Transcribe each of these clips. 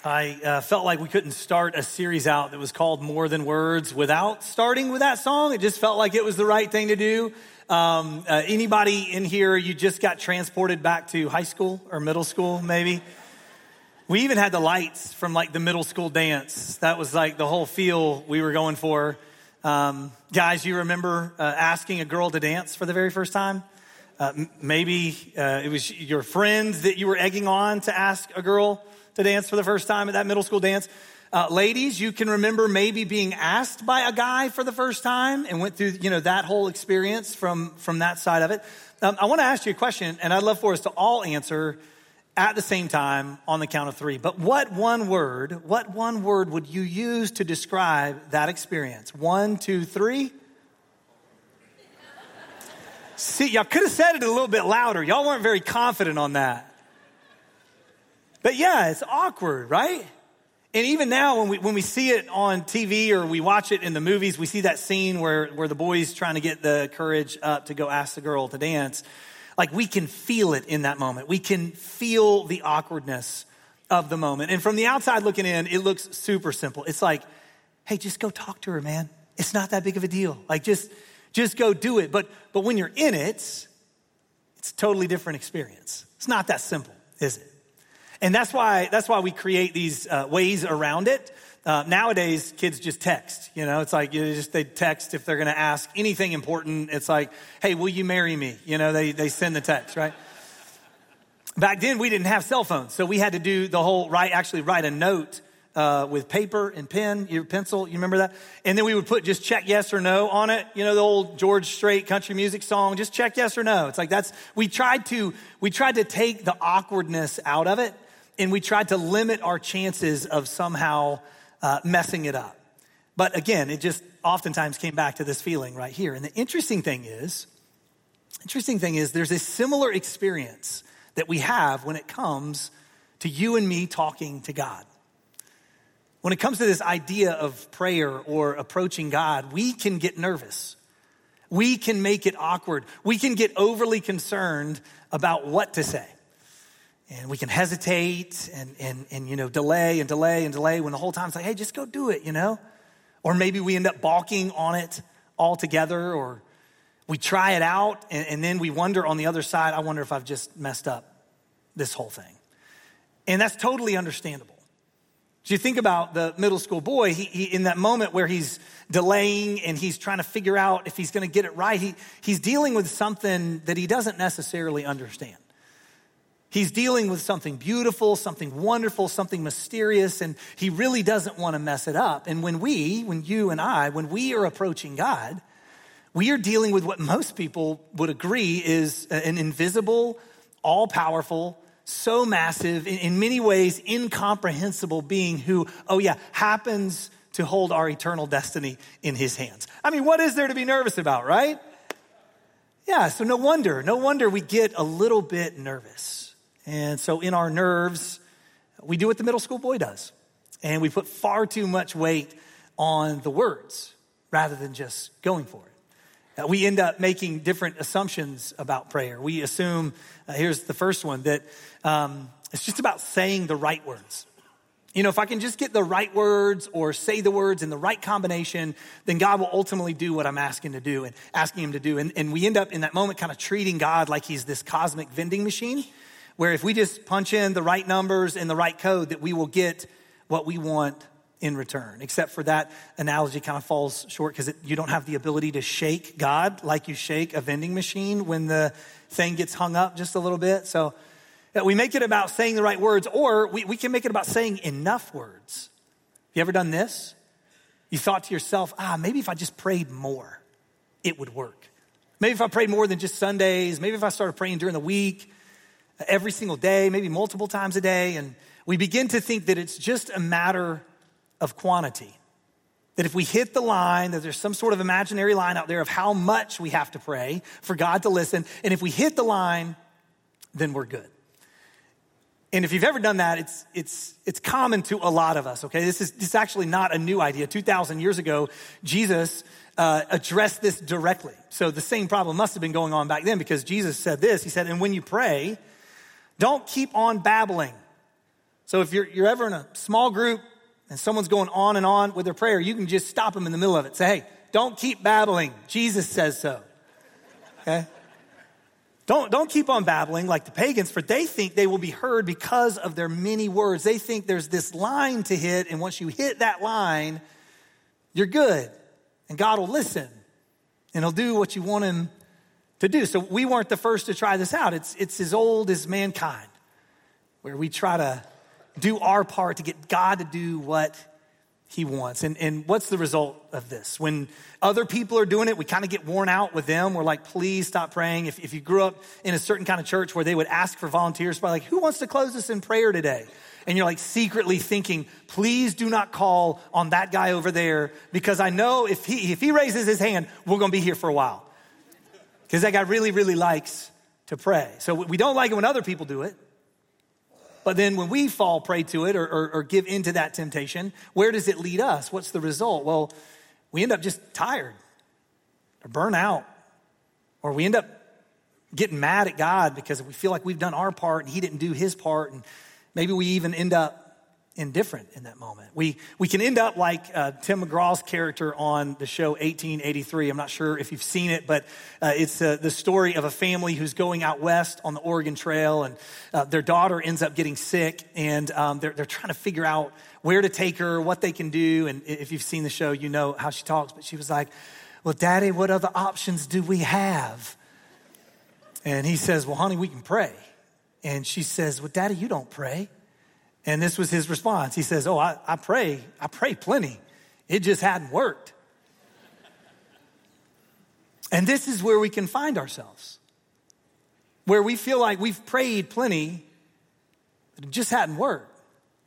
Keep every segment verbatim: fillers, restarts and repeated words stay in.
I uh, felt like we couldn't start a series out that was called More Than Words without starting with that song. It just felt like it was the right thing to do. Um, uh, anybody in here, you just got transported back to high school or middle school, maybe? We even had the lights from like the middle school dance. That was like the whole feel we were going for. Um, guys, you remember uh, asking a girl to dance for the very first time? Uh, m- maybe uh, it was your friends that you were egging on to ask a girl to dance for the first time at that middle school dance. Uh, ladies, you can remember maybe being asked by a guy for the first time and went through, you know, that whole experience from, from that side of it. Um, I want to ask you a question, and I'd love for us to all answer at the same time on the count of three. But what one word, what one word would you use to describe that experience? One, two, three. See, y'all could have said it a little bit louder. Y'all weren't very confident on that. But yeah, it's awkward, right? And even now when we when we see it on T V or we watch it in the movies, we see that scene where, where the boy's trying to get the courage up to go ask the girl to dance. Like we can feel it in that moment. We can feel the awkwardness of the moment. And from the outside looking in, it looks super simple. It's like, hey, just go talk to her, man. It's not that big of a deal. Like just, just go do it. But but when you're in it, it's a totally different experience. It's not that simple, is it? And that's why that's why we create these uh, ways around it. Uh, nowadays, kids just text. You know, it's like you just they text if they're going to ask anything important. It's like, "Hey, will you marry me?" You know, they they send the text, right? Back then, we didn't have cell phones, so we had to do the whole write actually write a note uh, with paper and pen, your pencil. You remember that? And then we would put just check yes or no on it. You know, the old George Strait country music song, just check yes or no. It's like that's we tried to we tried to take the awkwardness out of it. And we tried to limit our chances of somehow uh, messing it up. But again, it just oftentimes came back to this feeling right here. And the interesting thing is, interesting thing is there's a similar experience that we have when it comes to you and me talking to God. When it comes to this idea of prayer or approaching God, we can get nervous. We can make it awkward. We can get overly concerned about what to say. And we can hesitate and, and, and, you know, delay and delay and delay when the whole time it's like, hey, just go do it, you know? Or maybe we end up balking on it altogether, or we try it out and, and then we wonder on the other side, I wonder if I've just messed up this whole thing. And that's totally understandable. So you think about the middle school boy, he, he in that moment where he's delaying and he's trying to figure out if he's going to get it right, he, he's dealing with something that he doesn't necessarily understand. He's dealing with something beautiful, something wonderful, something mysterious, and he really doesn't want to mess it up. And when we, when you and I, when we are approaching God, we are dealing with what most people would agree is an invisible, all-powerful, so massive, in many ways incomprehensible being who, oh yeah, happens to hold our eternal destiny in his hands. I mean, what is there to be nervous about, right? Yeah, so no wonder, no wonder we get a little bit nervous. And so in our nerves, we do what the middle school boy does. And we put far too much weight on the words rather than just going for it. Uh, we end up making different assumptions about prayer. We assume, uh, here's the first one, that um, it's just about saying the right words. You know, if I can just get the right words or say the words in the right combination, then God will ultimately do what I'm asking to do and asking him to do. And, and we end up in that moment kind of treating God like he's this cosmic vending machine, where if we just punch in the right numbers and the right code, that we will get what we want in return. Except for that analogy kind of falls short because you don't have the ability to shake God like you shake a vending machine when the thing gets hung up just a little bit. So we make it about saying the right words, or we, we can make it about saying enough words. You ever done this? You thought to yourself, ah, maybe if I just prayed more, it would work. Maybe if I prayed more than just Sundays, maybe if I started praying during the week, every single day, maybe multiple times a day. And we begin to think that it's just a matter of quantity. That if we hit the line, that there's some sort of imaginary line out there of how much we have to pray for God to listen. And if we hit the line, then we're good. And if you've ever done that, it's it's it's common to a lot of us, okay? This is, this is actually not a new idea. two thousand years ago, Jesus uh, addressed this directly. So the same problem must have been going on back then because Jesus said this. He said, and when you pray, don't keep on babbling So if you're, you're ever in a small group and someone's going on and on with their prayer, you can just stop them in the middle of it. Say, hey, don't keep babbling. Jesus says so. Okay? Don't, don't keep on babbling like the pagans, for they think they will be heard because of their many words. They think there's this line to hit, and once you hit that line, you're good, and God will listen, and he'll do what you want him to do. So we weren't the first to try this out. It's, it's as old as mankind, where we try to do our part to get God to do what he wants. And, and what's the result of this? When other people are doing it, we kind of get worn out with them. We're like, please stop praying. If, if you grew up in a certain kind of church where they would ask for volunteers, by like, who wants to close us in prayer today? And you're like secretly thinking, please do not call on that guy over there, because I know if he, if he raises his hand, we're going to be here for a while. Because that guy really, really likes to pray. So we don't like it when other people do it. But then when we fall prey to it or, or, or give into that temptation, where does it lead us? What's the result? Well, we end up just tired or burnt out, or we end up getting mad at God because we feel like we've done our part and he didn't do his part, and maybe we even end up indifferent in that moment. We we can end up like uh, Tim McGraw's character on the show eighteen eighty-three. I'm not sure if you've seen it, but uh, it's uh, the story of a family who's going out west on the Oregon Trail, and uh, their daughter ends up getting sick, and um, they're they're trying to figure out where to take her, what they can do. And if you've seen the show, you know how she talks. But she was like, "Well, Daddy, what other options do we have?" And he says, "Well, honey, we can pray." And she says, "Well, Daddy, you don't pray." And this was his response. He says, oh, I, I pray. I pray plenty. It just hadn't worked. And this is where we can find ourselves, where we feel like we've prayed plenty, but it just hadn't worked.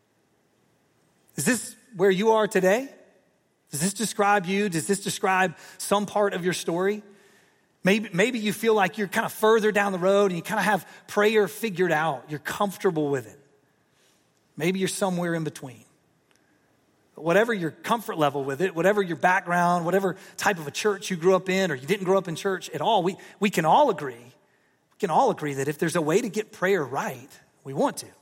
Is this where you are today? Does this describe you? Does this describe some part of your story? Maybe, maybe you feel like you're kind of further down the road and you kind of have prayer figured out. You're comfortable with it. Maybe you're somewhere in between. But whatever your comfort level with it, whatever your background, whatever type of a church you grew up in, or you didn't grow up in church at all, we, we can all agree, we can all agree that if there's a way to get prayer right, we want to.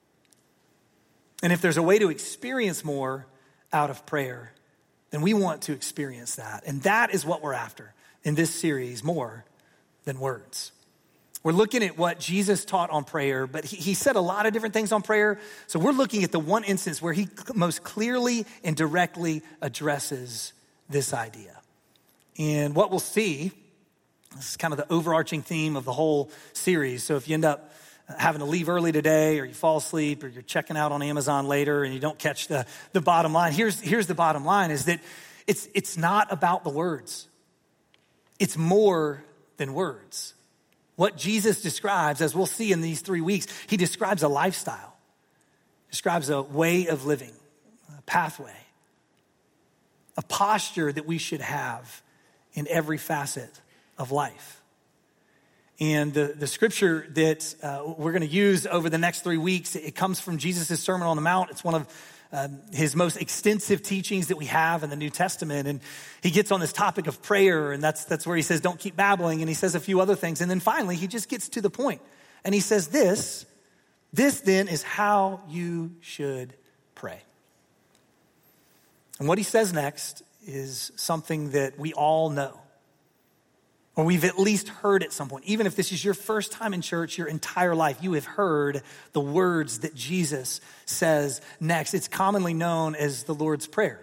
And if there's a way to experience more out of prayer, then we want to experience that. And that is what we're after in this series, More Than Words. We're looking at what Jesus taught on prayer, but he, he said a lot of different things on prayer. So we're looking at the one instance where he most clearly and directly addresses this idea. And what we'll see, this is kind of the overarching theme of the whole series. So if you end up having to leave early today, or you fall asleep, or you're checking out on Amazon later and you don't catch the, the bottom line, here's, here's the bottom line, is that it's, it's not about the words. It's more than words. What Jesus describes, as we'll see in these three weeks, he describes a lifestyle, describes a way of living, a pathway, a posture that we should have in every facet of life. And the, the scripture that uh, we're going to use over the next three weeks, it comes from Jesus' Sermon on the Mount. It's one of Um, his most extensive teachings that we have in the New Testament. And he gets on this topic of prayer, and that's that's where he says, don't keep babbling. And he says a few other things. And then finally, he just gets to the point. And he says this, this then is how you should pray. And what he says next is something that we all know, or we've at least heard at some point. Even if this is your first time in church, your entire life, you have heard the words that Jesus says next. It's commonly known as the Lord's Prayer.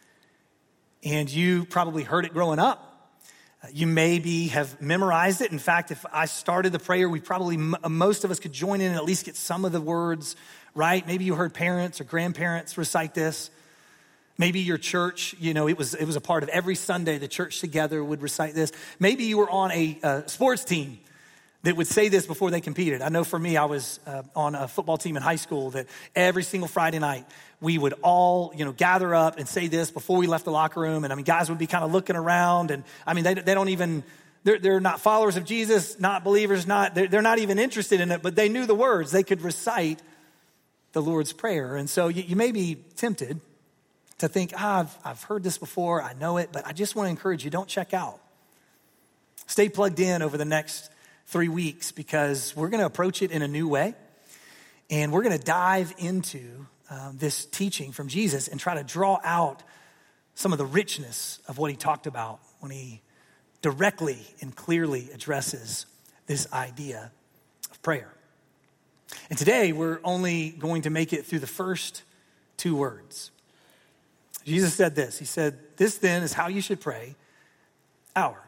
And you probably heard it growing up. You maybe have memorized it. In fact, if I started the prayer, we probably, most of us could join in and at least get some of the words right. Maybe you heard parents or grandparents recite this. Maybe your church, you know, it was it was a part of every Sunday the church together would recite this. Maybe you were on a uh, sports team that would say this before they competed. I know for me, I was uh, on a football team in high school that every single Friday night we would all, you know, gather up and say this before we left the locker room. And I mean, guys would be kind of looking around, and I mean, they they don't even, they're, they're not followers of Jesus, not believers, not they're, they're not even interested in it, but they knew the words. They could recite the Lord's Prayer. And so you, you may be tempted to think, ah, I've, I've heard this before, I know it, but I just want to encourage you, don't check out. Stay plugged in over the next three weeks because we're going to approach it in a new way. And we're going to dive into um, this teaching from Jesus and try to draw out some of the richness of what he talked about when he directly and clearly addresses this idea of prayer. And today we're only going to make it through the first two words. Jesus said this. He said, "This then is how you should pray, our."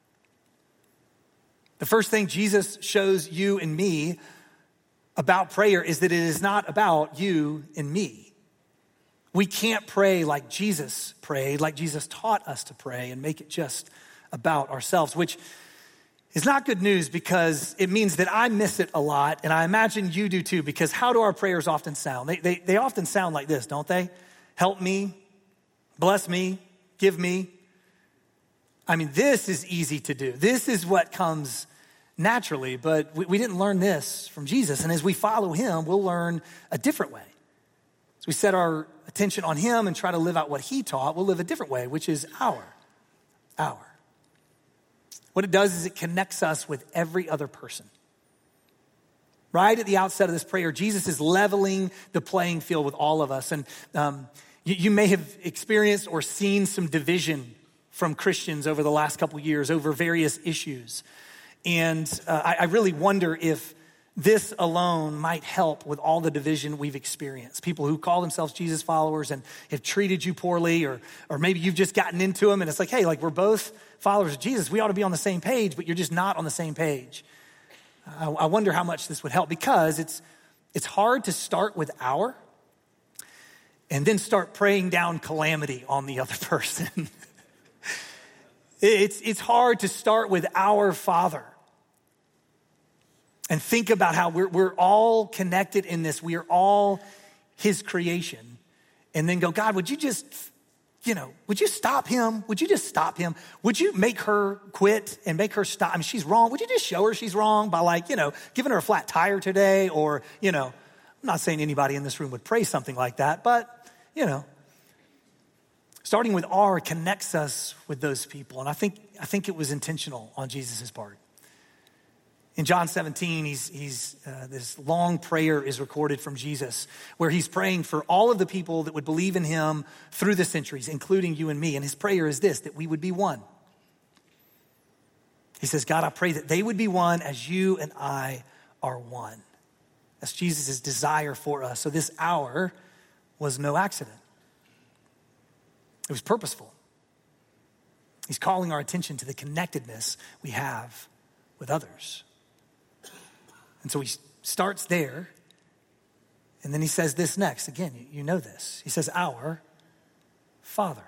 The first thing Jesus shows you and me about prayer is that it is not about you and me. We can't pray like Jesus prayed, like Jesus taught us to pray, and make it just about ourselves, which is not good news because it means that I miss it a lot, and I imagine you do too, because how do our prayers often sound? They, they, they often sound like this, don't they? Help me, bless me, give me. I mean, this is easy to do. This is what comes naturally, but we, we didn't learn this from Jesus, and as we follow him, we'll learn a different way. As we set our attention on him and try to live out what he taught, we'll live a different way, which is our, our. What it does is it connects us with every other person. Right at the outset of this prayer, Jesus is leveling the playing field with all of us. And um, you, you may have experienced or seen some division from Christians over the last couple years over various issues. And uh, I, I really wonder if this alone might help with all the division we've experienced. People who call themselves Jesus followers and have treated you poorly, or or maybe you've just gotten into them and it's like, hey, like we're both followers of Jesus. We ought to be on the same page, but you're just not on the same page. I, I wonder how much this would help, because it's it's hard to start with our and then start praying down calamity on the other person. it's it's hard to start with our Father and think about how we're, we're all connected in this. We are all his creation. And then go, God, would you just, you know, would you stop him? Would you just stop him? Would you make her quit and make her stop? I mean, she's wrong. Would you just show her she's wrong by, like, you know, giving her a flat tire today? Or, you know, I'm not saying anybody in this room would pray something like that, but, you know, starting with R connects us with those people. And I think, I think it was intentional on Jesus' part. In John seventeen, he's, he's, uh, this long prayer is recorded from Jesus where he's praying for all of the people that would believe in him through the centuries, including you and me. And his prayer is this, that we would be one. He says, God, I pray that they would be one as you and I are one. That's Jesus' desire for us. So this hour was no accident. It was purposeful. He's calling our attention to the connectedness we have with others. And so he starts there, and then he says this next. Again, you know this. He says, our Father.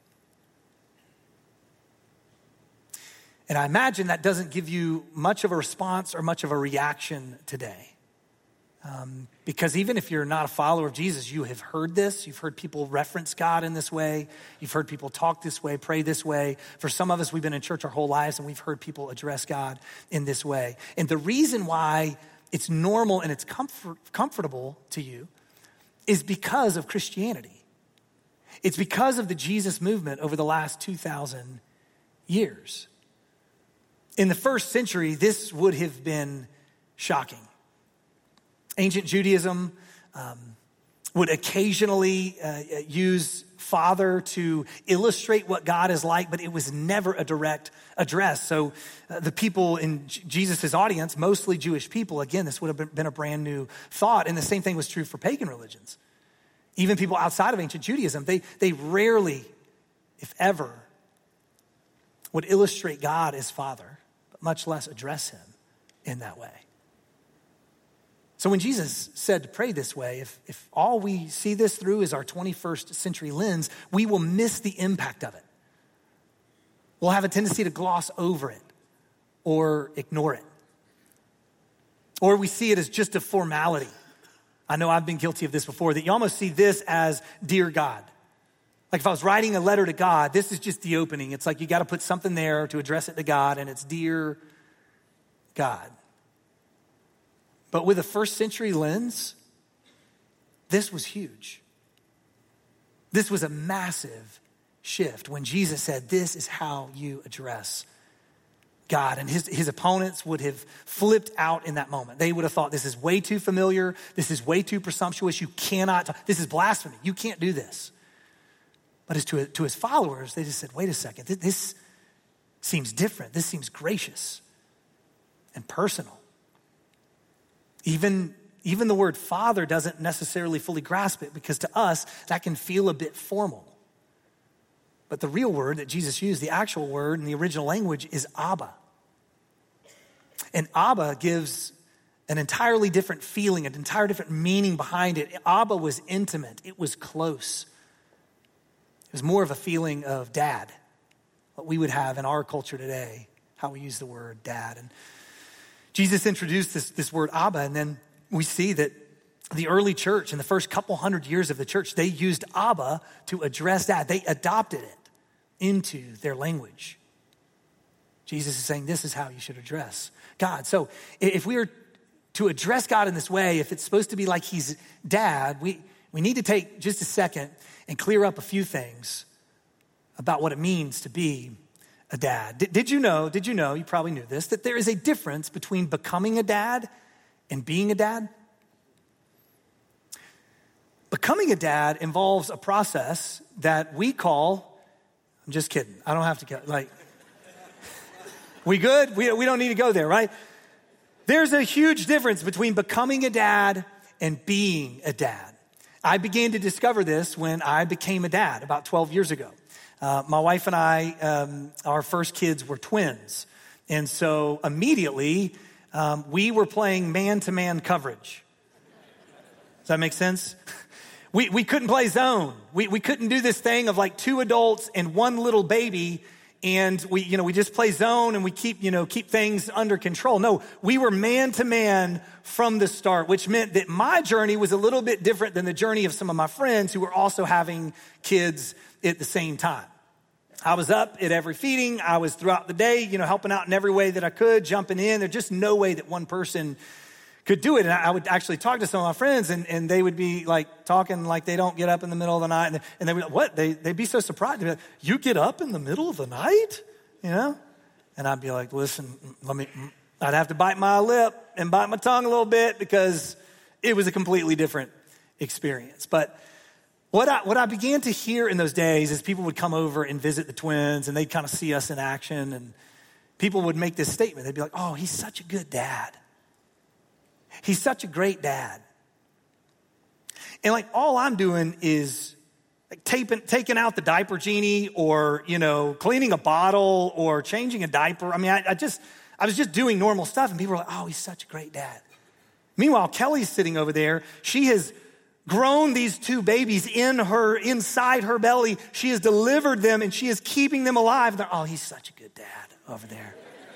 And I imagine that doesn't give you much of a response or much of a reaction today. Um, because even if you're not a follower of Jesus, you have heard this. You've heard people reference God in this way. You've heard people talk this way, pray this way. For some of us, we've been in church our whole lives, and we've heard people address God in this way. And the reason why it's normal and it's comfort, comfortable to you is because of Christianity. It's because of the Jesus movement over the last two thousand years. In the first century, this would have been shocking. Ancient Judaism um, would occasionally uh, use Father to illustrate what God is like, but it was never a direct address. So uh, the people in J- Jesus' audience, mostly Jewish people, again, this would have been, been a brand new thought. And the same thing was true for pagan religions. Even people outside of ancient Judaism, they, they rarely, if ever, would illustrate God as Father, but much less address him in that way. So when Jesus said to pray this way, if, if all we see this through is our twenty-first century lens, we will miss the impact of it. We'll have a tendency to gloss over it or ignore it. Or we see it as just a formality. I know I've been guilty of this before, that you almost see this as dear God. Like if I was writing a letter to God, this is just the opening. It's like you got to put something there to address it to God, and it's dear God. But with a first century lens, this was huge. This was a massive shift when Jesus said, this is how you address God, and his, his opponents would have flipped out in that moment. They would have thought, this is way too familiar. This is way too presumptuous. You cannot, this is blasphemy. You can't do this. But as to, to his followers, they just said, wait a second, this seems different. This seems gracious and personal. Even, even the word father doesn't necessarily fully grasp it, because to us, that can feel a bit formal. But the real word that Jesus used, the actual word in the original language, is Abba. And Abba gives an entirely different feeling, an entirely different meaning behind it. Abba was intimate. It was close. It was more of a feeling of dad, what we would have in our culture today, how we use the word dad. And Jesus introduced this, this word Abba, and then we see that the early church, in the first couple hundred years of the church, they used Abba to address dad. They adopted it into their language. Jesus is saying this is how you should address God. So if we are to address God in this way, if it's supposed to be like he's dad, we, we need to take just a second and clear up a few things about what it means to be a dad. Did, did you know, did you know, you probably knew this, that there is a difference between becoming a dad and being a dad? Becoming a dad involves a process that we call, I'm just kidding, I don't have to get, like, we good? We, we don't need to go there, right? There's a huge difference between becoming a dad and being a dad. I began to discover this when I became a dad about twelve years ago. Uh, my wife and I, um, our first kids were twins. And so immediately, um, we were playing man-to-man coverage. Does that make sense? We we couldn't play zone. We we couldn't do this thing of like two adults and one little baby, and we you know we just play zone and we keep you know keep things under control. No, we were man to man from the start, which meant that my journey was a little bit different than the journey of some of my friends who were also having kids at the same time. I was up at every feeding. I was throughout the day, you know, helping out in every way that I could, jumping in. There's just no way that one person could do it. And I would actually talk to some of my friends, and, and they would be like talking like they don't get up in the middle of the night. And, and they would, what? They, they'd be so surprised. They'd be like, you get up in the middle of the night? You know? And I'd be like, listen, let me, I'd have to bite my lip and bite my tongue a little bit, because it was a completely different experience. But what I, what I began to hear in those days is people would come over and visit the twins, and they'd kind of see us in action, and people would make this statement. They'd be like, oh, he's such a good dad. He's such a great dad. And like all I'm doing is like taping, taking out the diaper genie, or, you know, cleaning a bottle or changing a diaper. I mean, I, I just, I was just doing normal stuff, and people were like, oh, he's such a great dad. Meanwhile, Kelly's sitting over there. She has grown these two babies in her, inside her belly. She has delivered them, and she is keeping them alive. And they're, oh, he's such a good dad over there.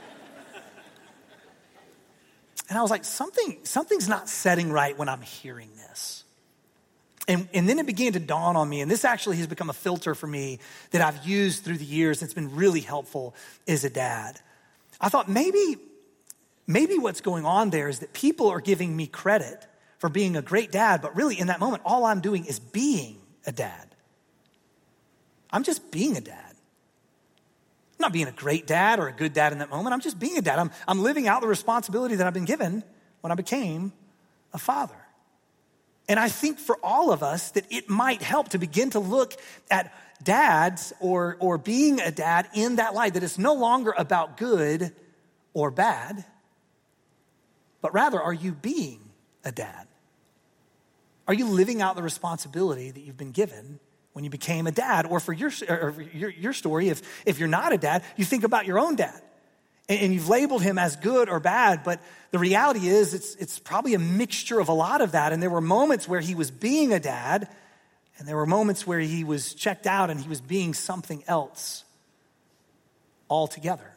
And I was like, something, something's not setting right when I'm hearing this. And, and then it began to dawn on me, and this actually has become a filter for me that I've used through the years. It's been really helpful as a dad. I thought maybe, maybe what's going on there is that people are giving me credit for being a great dad, but really in that moment, all I'm doing is being a dad. I'm just being a dad. I'm not being a great dad or a good dad in that moment. I'm just being a dad. I'm, I'm living out the responsibility that I've been given when I became a father. And I think for all of us that it might help to begin to look at dads or, or being a dad in that light, that it's no longer about good or bad, but rather, are you being a dad? Are you living out the responsibility that you've been given when you became a dad? Or for your, or for your, your story, if, if you're not a dad, you think about your own dad. And, and you've labeled him as good or bad, but the reality is it's, it's probably a mixture of a lot of that. And there were moments where he was being a dad, and there were moments where he was checked out and he was being something else altogether.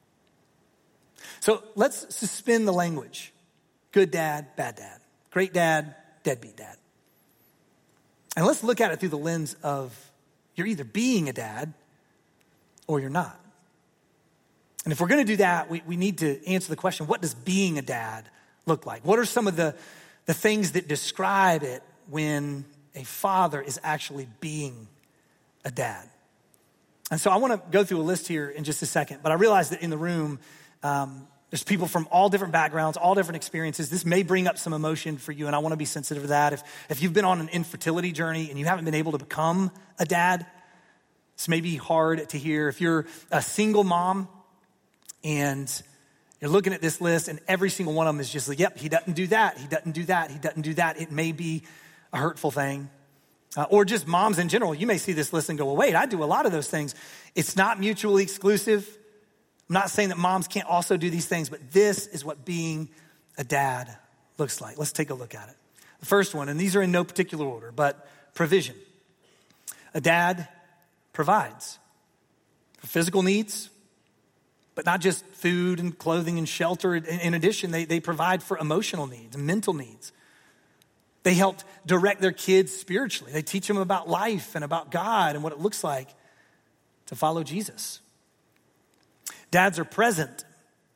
So let's suspend the language. Good dad, bad dad. Great dad, deadbeat dad. And let's look at it through the lens of you're either being a dad or you're not. And if we're going to do that, we, we need to answer the question, what does being a dad look like? What are some of the, the things that describe it when a father is actually being a dad? And so I want to go through a list here in just a second, but I realize that in the room, Um, there's people from all different backgrounds, all different experiences. This may bring up some emotion for you, and I want to be sensitive to that. If, if you've been on an infertility journey and you haven't been able to become a dad, this may be hard to hear. If you're a single mom and you're looking at this list and every single one of them is just like, yep, he doesn't do that, he doesn't do that, he doesn't do that, it may be a hurtful thing. Uh, or just moms in general, you may see this list and go, well, wait, I do a lot of those things. It's not mutually exclusive. I'm not saying that moms can't also do these things, but this is what being a dad looks like. Let's take a look at it. The first one, and these are in no particular order, but provision. A dad provides for physical needs, but not just food and clothing and shelter. In, in addition, they, they provide for emotional needs and mental needs. They help direct their kids spiritually. They teach them about life and about God and what it looks like to follow Jesus. Dads are present.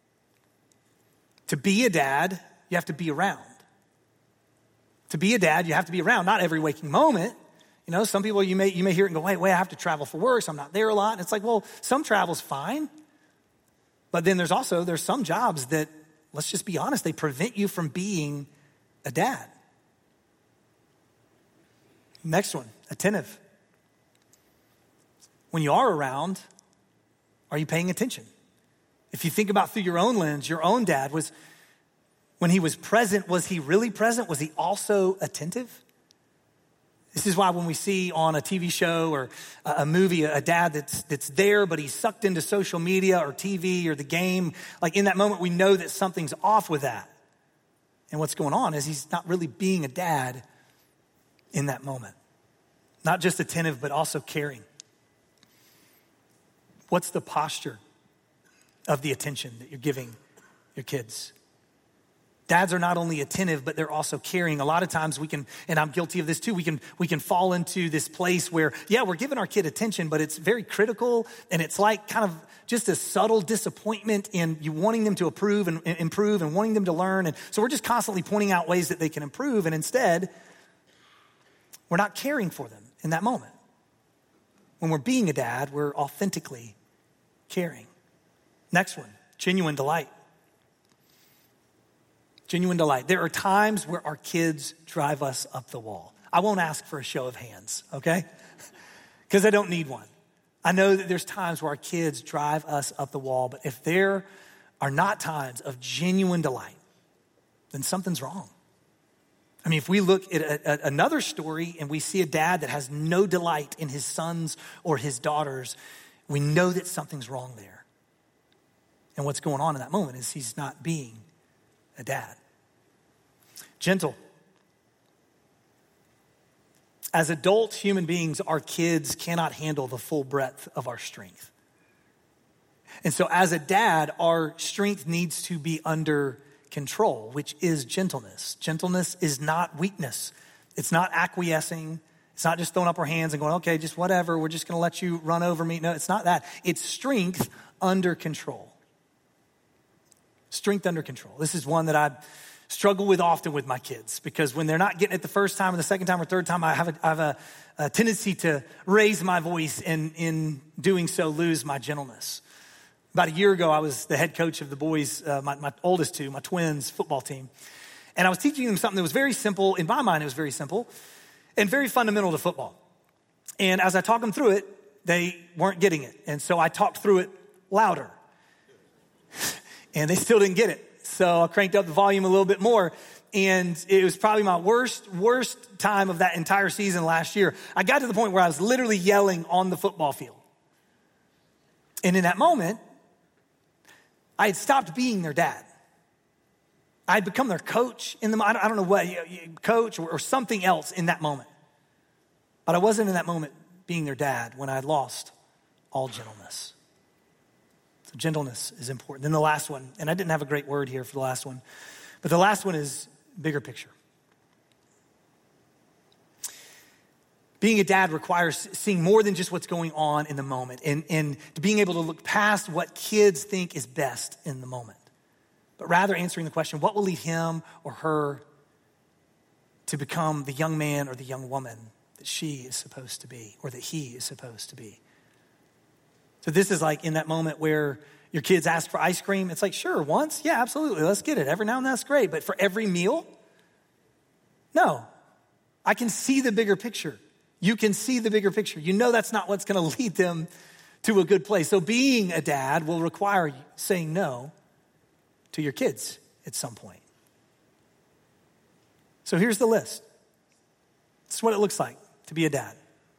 To be a dad, you have to be around. To be a dad, you have to be around, not every waking moment. You know, some people, you may you may hear it and go, wait, wait, I have to travel for work, so I'm not there a lot. And it's like, well, some travel's fine. But then there's also, there's some jobs that, let's just be honest, they prevent you from being a dad. Next one, attentive. When you are around, are you paying attention? If you think about through your own lens, your own dad was, when he was present, was he really present? Was he also attentive? This is why when we see on a T V show or a movie, a dad that's that's there, but he's sucked into social media or T V or the game, like in that moment, we know that something's off with that. And what's going on is he's not really being a dad in that moment. Not just attentive, but also caring. What's the posture of the attention that you're giving your kids? Dads are not only attentive, but they're also caring. A lot of times we can, and I'm guilty of this too, we can we can fall into this place where, yeah, we're giving our kid attention, but it's very critical, and it's like kind of just a subtle disappointment in you wanting them to approve and, and improve and wanting them to learn. And so we're just constantly pointing out ways that they can improve, and instead, we're not caring for them in that moment. When we're being a dad, we're authentically caring. Next one, genuine delight. Genuine delight. There are times where our kids drive us up the wall. I won't ask for a show of hands, okay? Because I don't need one. I know that there's times where our kids drive us up the wall, but if there are not times of genuine delight, then something's wrong. I mean, if we look at a, a, another story and we see a dad that has no delight in his sons or his daughters, we know that something's wrong there. And what's going on in that moment is he's not being a dad. Gentle. As adult human beings, our kids cannot handle the full breadth of our strength. And so as a dad, our strength needs to be under control, which is gentleness. Gentleness is not weakness. It's not acquiescing. It's not just throwing up our hands and going, okay, just whatever. We're just going to let you run over me. No, it's not that. It's strength under control. Strength under control. This is one that I struggle with often with my kids, because when they're not getting it the first time or the second time or third time, I have a, I have a, a tendency to raise my voice and in doing so lose my gentleness. About a year ago, I was the head coach of the boys, uh, my, my oldest two, my twins football team. And I was teaching them something that was very simple. In my mind, it was very simple and very fundamental to football. And as I talked them through it, they weren't getting it. And so I talked through it louder. And they still didn't get it. So I cranked up the volume a little bit more. And it was probably my worst, worst time of that entire season last year. I got to the point where I was literally yelling on the football field. And in that moment, I had stopped being their dad. I had become their coach in the, I don't know what, coach or something else in that moment. But I wasn't in that moment being their dad when I had lost all gentleness. So gentleness is important. Then the last one, and I didn't have a great word here for the last one, but the last one is bigger picture. Being a dad requires seeing more than just what's going on in the moment and, and being able to look past what kids think is best in the moment, but rather answering the question, what will lead him or her to become the young man or the young woman that she is supposed to be or that he is supposed to be? So this is like in that moment where your kids ask for ice cream. It's like, sure, once, yeah, absolutely, let's get it. Every now and then, that's great. But for every meal, no. I can see the bigger picture. You can see the bigger picture. You know that's not what's going to lead them to a good place. So being a dad will require saying no to your kids at some point. So here's the list. This is what it looks like to be a dad.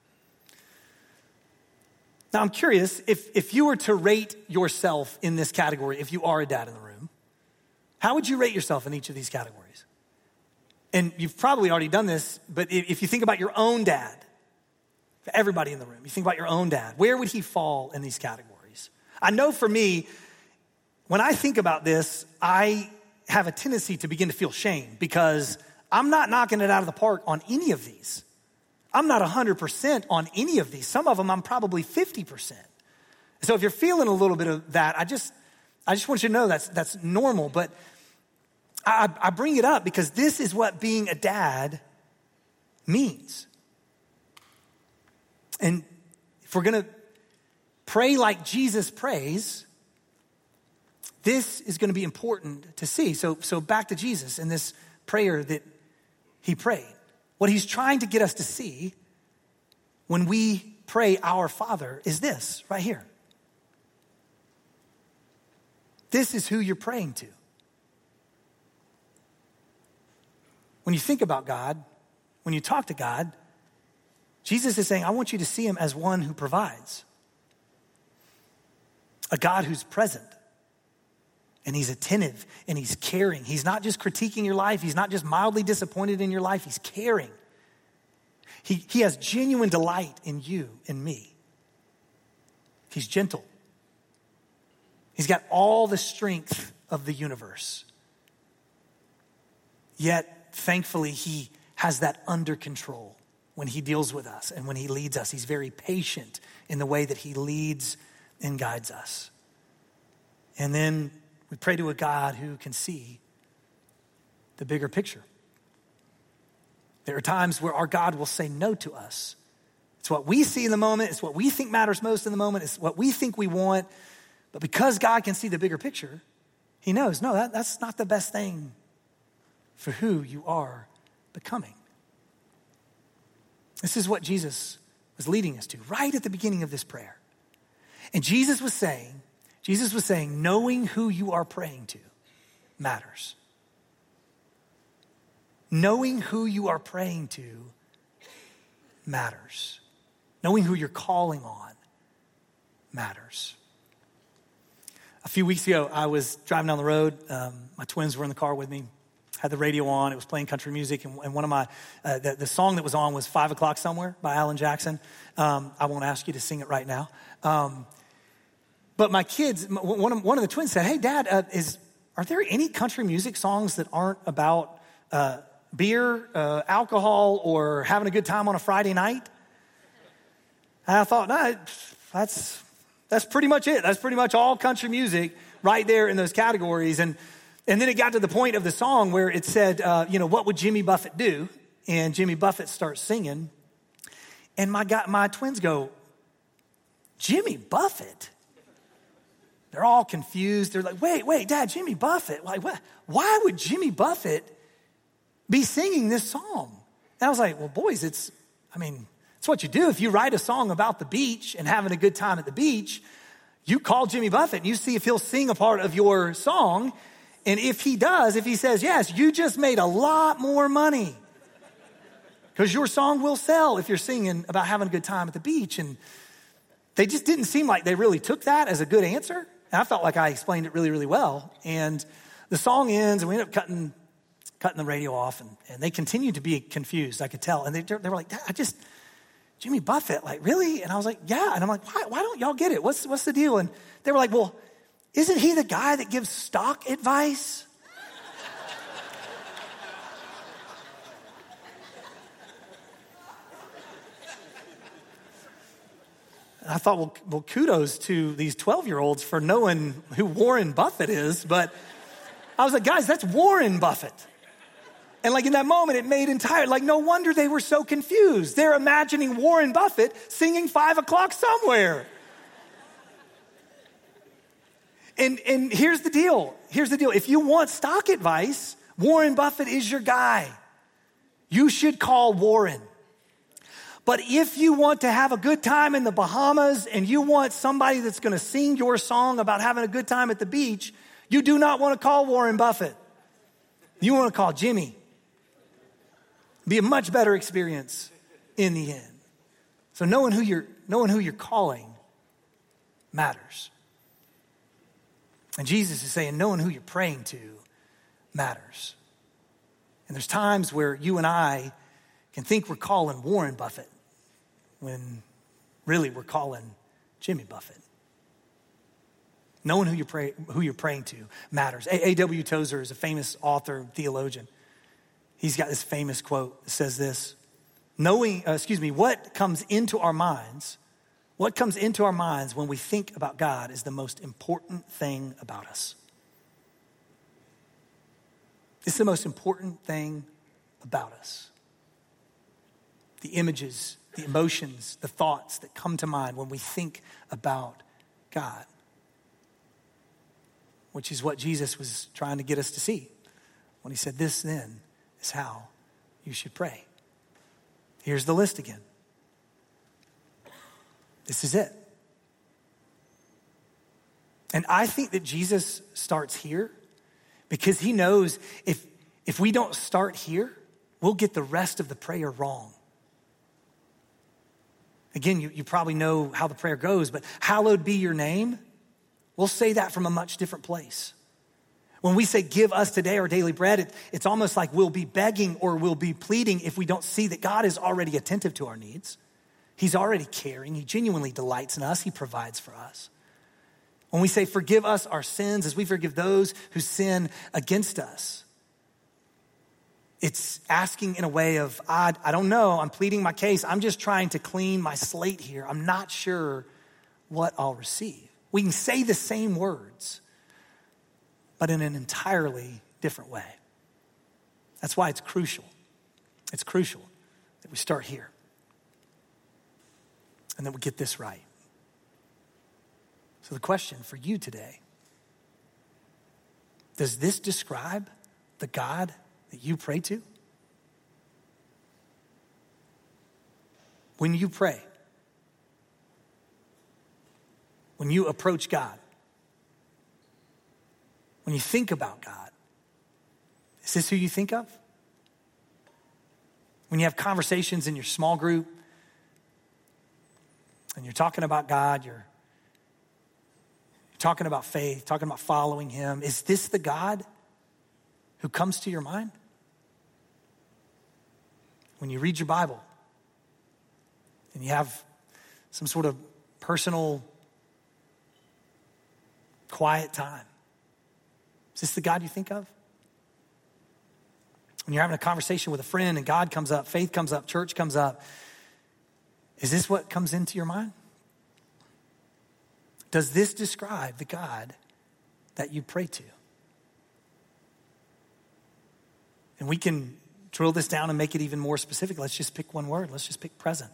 Now I'm curious, if, if you were to rate yourself in this category, if you are a dad in the room, how would you rate yourself in each of these categories? And you've probably already done this, but if you think about your own dad, for everybody in the room, you think about your own dad, where would he fall in these categories? I know for me, when I think about this, I have a tendency to begin to feel shame because I'm not knocking it out of the park on any of these. I'm not one hundred percent on any of these. Some of them I'm probably fifty percent. So if you're feeling a little bit of that, I just I just want you to know that's that's normal. But I, I bring it up because this is what being a dad means. And if we're going to pray like Jesus prays, this is going to be important to see. So, so back to Jesus and this prayer that he prayed. What he's trying to get us to see when we pray our Father is this right here. This is who you're praying to. When you think about God, when you talk to God, Jesus is saying, I want you to see him as one who provides. A God who's present. And he's attentive and he's caring. He's not just critiquing your life. He's not just mildly disappointed in your life. He's caring. He, he has genuine delight in you and me. He's gentle. He's got all the strength of the universe. Yet, thankfully, he has that under control when he deals with us and when he leads us. He's very patient in the way that he leads and guides us. And then we pray to a God who can see the bigger picture. There are times where our God will say no to us. It's what we see in the moment. It's what we think matters most in the moment. It's what we think we want. But because God can see the bigger picture, he knows, no, that, that's not the best thing for who you are becoming. This is what Jesus was leading us to right at the beginning of this prayer. And Jesus was saying, Jesus was saying, knowing who you are praying to matters. Knowing who you are praying to matters. Knowing who you're calling on matters. A few weeks ago, I was driving down the road. Um, my twins were in the car with me. Had the radio on. It was playing country music. And, and one of my, uh, the, the song that was on was Five O'Clock Somewhere by Alan Jackson. Um, I won't ask you to sing it right now. Um, but my kids, one of, one of the twins said, hey, Dad, uh, is are there any country music songs that aren't about uh, beer, uh, alcohol, or having a good time on a Friday night? And I thought, no, that's, that's pretty much it. That's pretty much all country music right there in those categories. And And then it got to the point of the song where it said, uh, you know, what would Jimmy Buffett do? And Jimmy Buffett starts singing. And my guy, my twins go, Jimmy Buffett? They're all confused. They're like, wait, wait, Dad, Jimmy Buffett? Like, what? Why would Jimmy Buffett be singing this song? And I was like, well, boys, it's, I mean, it's what you do. If you write a song about the beach and having a good time at the beach, you call Jimmy Buffett and you see if he'll sing a part of your song. And if he does, if he says yes, you just made a lot more money. Because your song will sell if you're singing about having a good time at the beach. And they just didn't seem like they really took that as a good answer. And I felt like I explained it really, really well. And the song ends and we end up cutting cutting the radio off. And, and they continued to be confused, I could tell. And they, they were like, I just, Jimmy Buffett, like, really? And I was like, yeah. And I'm like, why, why don't y'all get it? What's, what's the deal? And they were like, well, isn't he the guy that gives stock advice? And I thought, well, well, kudos to these twelve-year-olds for knowing who Warren Buffett is. But I was like, guys, that's Warren Buffett. And like in that moment, it made entire, like no wonder they were so confused. They're imagining Warren Buffett singing Five O'Clock Somewhere. And, and here's the deal. Here's the deal. If you want stock advice, Warren Buffett is your guy. You should call Warren. But if you want to have a good time in the Bahamas and you want somebody that's going to sing your song about having a good time at the beach, you do not want to call Warren Buffett. You want to call Jimmy. Be a much better experience in the end. So knowing who you're, knowing who you're calling matters. And Jesus is saying knowing who you're praying to matters. And there's times where you and I can think we're calling Warren Buffett when really we're calling Jimmy Buffett. Knowing who you're, pray, who you're praying to matters. A W Tozer is a famous author, theologian. He's got this famous quote that says this, knowing, uh, excuse me, what comes into our minds, what comes into our minds when we think about God is the most important thing about us. It's the most important thing about us. The images, the emotions, the thoughts that come to mind when we think about God, which is what Jesus was trying to get us to see when he said, this then is how you should pray. Here's the list again. This is it. And I think that Jesus starts here because he knows if, if we don't start here, we'll get the rest of the prayer wrong. Again, you, you probably know how the prayer goes, but hallowed be your name, we'll say that from a much different place. When we say, give us today our daily bread, it, it's almost like we'll be begging or we'll be pleading if we don't see that God is already attentive to our needs. He's already caring. He genuinely delights in us. He provides for us. When we say, forgive us our sins as we forgive those who sin against us, it's asking in a way of, I, I don't know, I'm pleading my case. I'm just trying to clean my slate here. I'm not sure what I'll receive. We can say the same words, but in an entirely different way. That's why it's crucial. It's crucial that we start here and that we get this right. So the question for you today, does this describe the God that you pray to? When you pray, when you approach God, when you think about God, is this who you think of? When you have conversations in your small group and you're talking about God, you're, you're talking about faith, talking about following him, is this the God who comes to your mind? When you read your Bible and you have some sort of personal, quiet time, is this the God you think of? When you're having a conversation with a friend and God comes up, faith comes up, church comes up, is this what comes into your mind? Does this describe the God that you pray to? And we can drill this down and make it even more specific. Let's just pick one word. Let's just pick present.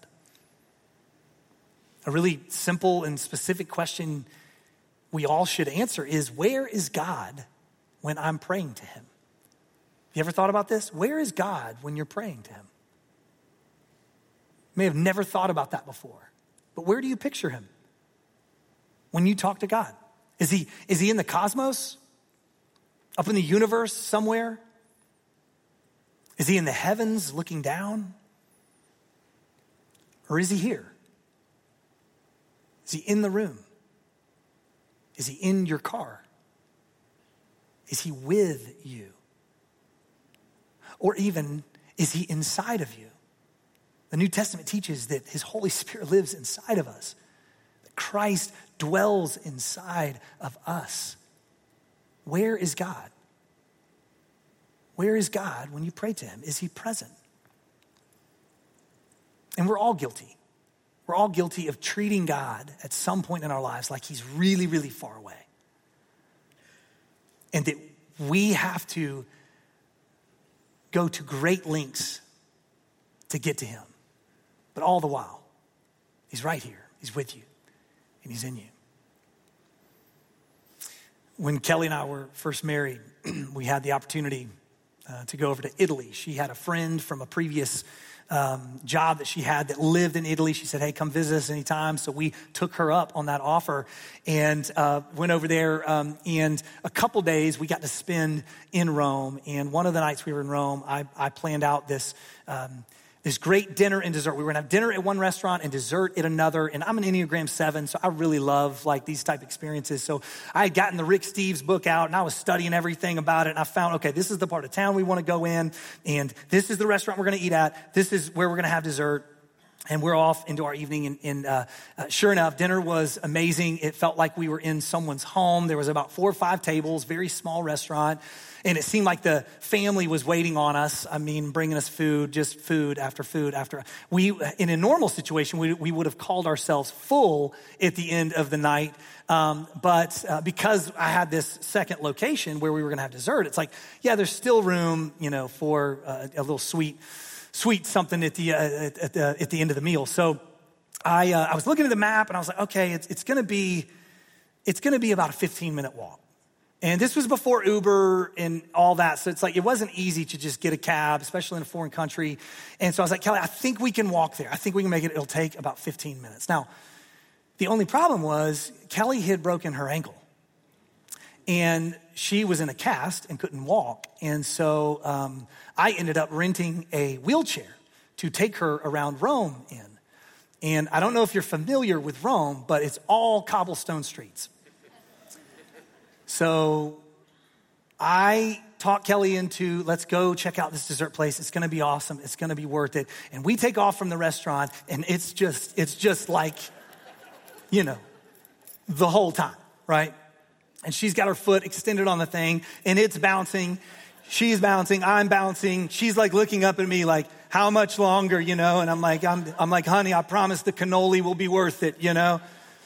A really simple and specific question we all should answer is, where is God when I'm praying to him? You ever thought about this? Where is God when you're praying to him? You may have never thought about that before, but where do you picture him when you talk to God? Is he, is he in the cosmos? Up in the universe somewhere? Is he in the heavens looking down? Or is he here? Is he in the room? Is he in your car? Is he with you? Or even, is he inside of you? The New Testament teaches that his Holy Spirit lives inside of us. That Christ dwells inside of us. Where is God? Where is God when you pray to him? Is he present? And we're all guilty. We're all guilty of treating God at some point in our lives like he's really, really far away. And that we have to go to great lengths to get to him. But all the while, he's right here. He's with you. And he's in you. When Kelly and I were first married, we had the opportunity uh, to go over to Italy. She had a friend from a previous um, job that she had that lived in Italy. She said, hey, come visit us anytime. So we took her up on that offer and uh, went over there. Um, and a couple days we got to spend in Rome. And one of the nights we were in Rome, I, I planned out this um, this great dinner and dessert. We were gonna have dinner at one restaurant and dessert at another. And I'm an Enneagram seven, so I really love like these type experiences. So I had gotten the Rick Steves book out and I was studying everything about it. And I found, okay, this is the part of town we wanna go in. And this is the restaurant we're gonna eat at. This is where we're gonna have dessert. And we're off into our evening. And, and uh, uh, sure enough, dinner was amazing. It felt like we were in someone's home. There was about four or five tables, very small restaurant. And it seemed like the family was waiting on us. I mean, bringing us food, just food after food after. We, in a normal situation, we, we would have called ourselves full at the end of the night. Um, but uh, because I had this second location where we were going to have dessert, it's like, yeah, there's still room, you know, for uh, a little sweet, sweet something at the uh, at, at the at the end of the meal. So I uh, I was looking at the map and I was like, okay, it's it's going to be it's going to be about a fifteen minute walk. And this was before Uber and all that. So it's like, it wasn't easy to just get a cab, especially in a foreign country. And so I was like, Kelly, I think we can walk there. I think we can make it. It'll take about fifteen minutes. Now, the only problem was Kelly had broken her ankle. And she was in a cast and couldn't walk. And so um, I ended up renting a wheelchair to take her around Rome in. And I don't know if you're familiar with Rome, but it's all cobblestone streets. So I talked Kelly into, let's go check out this dessert place. It's going to be awesome. It's going to be worth it. And we take off from the restaurant and it's just, it's just like, you know, the whole time, right? And she's got her foot extended on the thing and it's bouncing. She's bouncing. I'm bouncing. She's like looking up at me like, how much longer, you know? And I'm like, I'm, I'm like, honey, I promise the cannoli will be worth it, you know?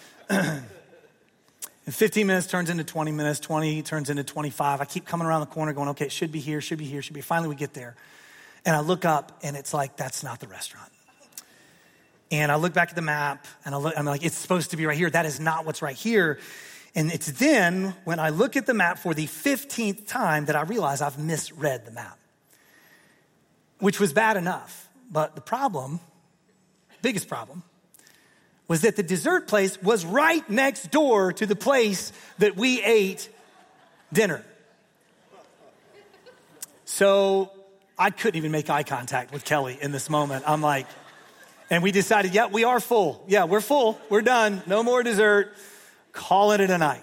And fifteen minutes turns into twenty minutes, twenty turns into twenty-five. I keep coming around the corner going, okay, it should be here, should be here, should be. Finally, we get there. And I look up and it's like, that's not the restaurant. And I look back at the map and I look, I'm like, it's supposed to be right here. That is not what's right here. And it's then when I look at the map for the fifteenth time that I realize I've misread the map, which was bad enough. But the problem, biggest problem, was that the dessert place was right next door to the place that we ate dinner. So I couldn't even make eye contact with Kelly in this moment. I'm like, and we decided, yeah, we are full. Yeah, we're full. We're done. No more dessert. Call it a night.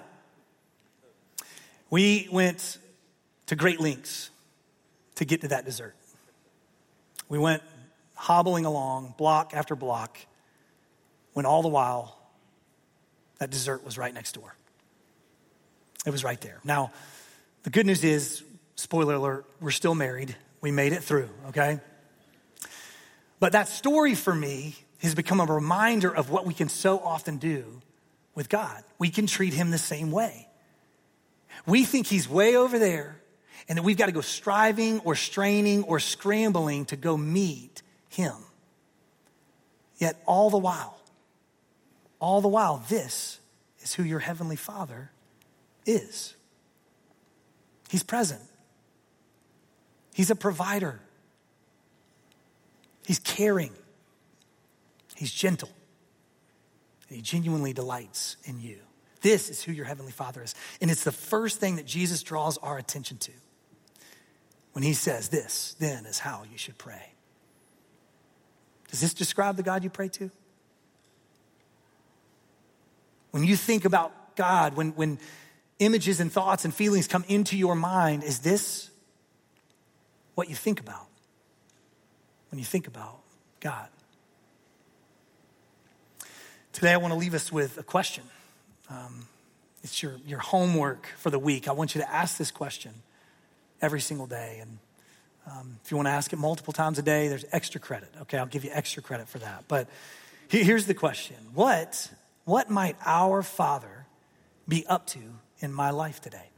We went to great lengths to get to that dessert. We went hobbling along block after block, when all the while, that dessert was right next door. It was right there. Now, the good news is, spoiler alert, we're still married. We made it through, okay? But that story for me has become a reminder of what we can so often do with God. We can treat him the same way. We think he's way over there and that we've got to go striving or straining or scrambling to go meet him. Yet all the while, All the while, this is who your heavenly Father is. He's present. He's a provider. He's caring. He's gentle. And he genuinely delights in you. This is who your heavenly Father is. And it's the first thing that Jesus draws our attention to when he says, this then is how you should pray. Does this describe the God you pray to? When you think about God, when, when images and thoughts and feelings come into your mind, is this what you think about when you think about God? Today, I want to leave us with a question. Um, it's your, your homework for the week. I want you to ask this question every single day. And um, if you want to ask it multiple times a day, there's extra credit. Okay, I'll give you extra credit for that. But here's the question. What... What might our Father be up to in my life today?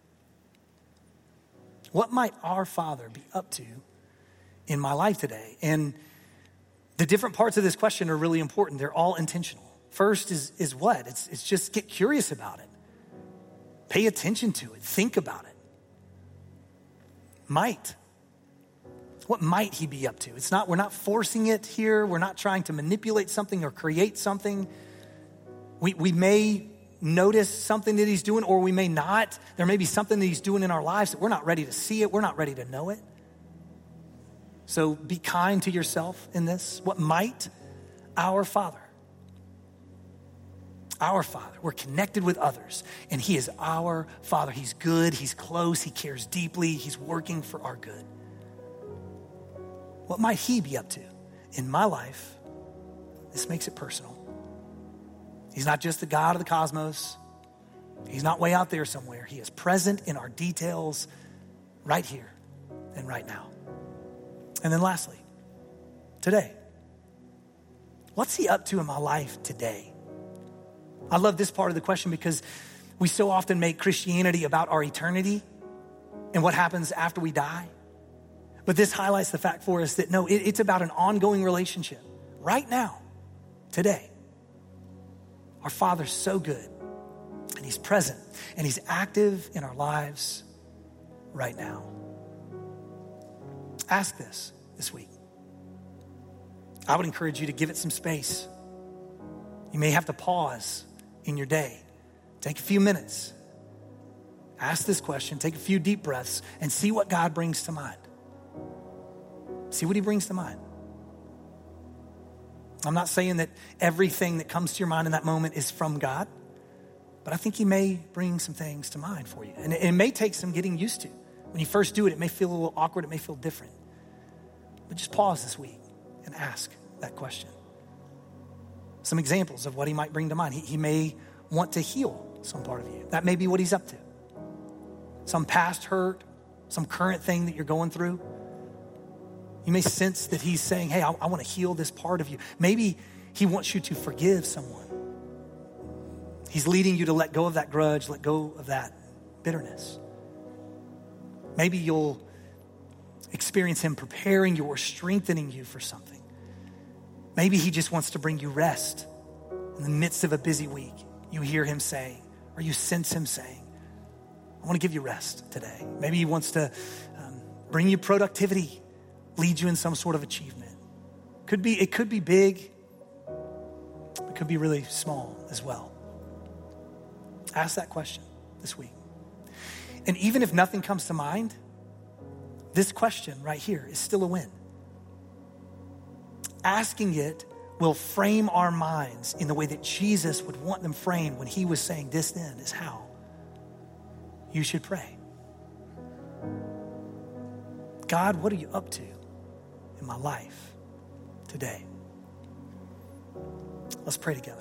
What might our Father be up to in my life today? And the different parts of this question are really important. They're all intentional. First is, is what? It's, it's just get curious about it. Pay attention to it. Think about it. Might. What might he be up to? It's not, we're not forcing it here. We're not trying to manipulate something or create something. We, we may notice something that he's doing, or we may not. There may be something that he's doing in our lives that we're not ready to see it. We're not ready to know it. So be kind to yourself in this. What might? Our Father. Our Father. We're connected with others, and he is our Father. He's good. He's close. He cares deeply. He's working for our good. What might he be up to in my life? This makes it personal. He's not just the God of the cosmos. He's not way out there somewhere. He is present in our details right here and right now. And then lastly, today. What's he up to in my life today? I love this part of the question because we so often make Christianity about our eternity and what happens after we die. But this highlights the fact for us that no, it, it's about an ongoing relationship right now, today. Our Father's so good, and he's present, and he's active in our lives right now. Ask this this week. I would encourage you to give it some space. You may have to pause in your day. Take a few minutes. Ask this question. Take a few deep breaths and see what God brings to mind. See what he brings to mind. I'm not saying that everything that comes to your mind in that moment is from God, but I think he may bring some things to mind for you. And it, it may take some getting used to. When you first do it, it may feel a little awkward. It may feel different. But just pause this week and ask that question. Some examples of what he might bring to mind. He, he may want to heal some part of you. That may be what he's up to. Some past hurt, some current thing that you're going through. You may sense that he's saying, hey, I, I want to heal this part of you. Maybe he wants you to forgive someone. He's leading you to let go of that grudge, let go of that bitterness. Maybe you'll experience him preparing you or strengthening you for something. Maybe he just wants to bring you rest in the midst of a busy week. You hear him saying, or you sense him saying, I want to give you rest today. Maybe he wants to um, bring you productivity, lead you in some sort of achievement. Could be, it could be big. It could be really small as well. Ask that question this week. And even if nothing comes to mind, this question right here is still a win. Asking it will frame our minds in the way that Jesus would want them framed when he was saying, this then is how you should pray. God, what are you up to in my life today? Let's pray together.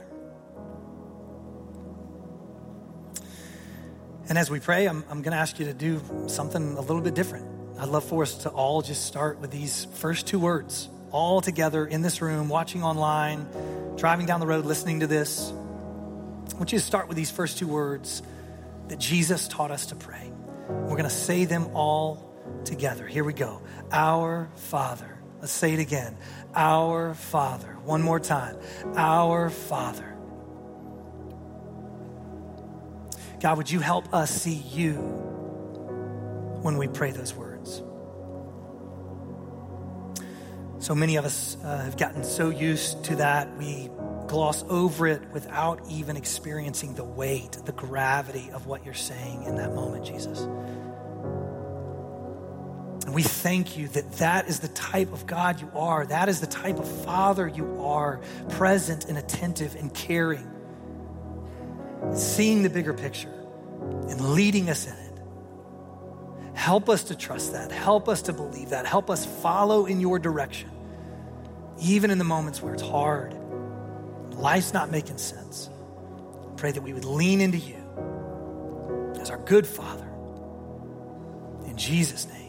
And as we pray, I'm, I'm going to ask you to do something a little bit different. I'd love for us to all just start with these first two words, all together in this room, watching online, driving down the road, listening to this. I want you to start with these first two words that Jesus taught us to pray. We're going to say them all together. Here we go. Our Father. Let's say it again. Our Father. One more time. Our Father. God, would you help us see you when we pray those words? So many of us uh, have gotten so used to that, we gloss over it without even experiencing the weight, the gravity of what you're saying in that moment, Jesus. And we thank you that that is the type of God you are. That is the type of Father you are, present and attentive and caring, seeing the bigger picture and leading us in it. Help us to trust that. Help us to believe that. Help us follow in your direction, even in the moments where it's hard, life's not making sense. Pray that we would lean into you as our good Father. In Jesus' name.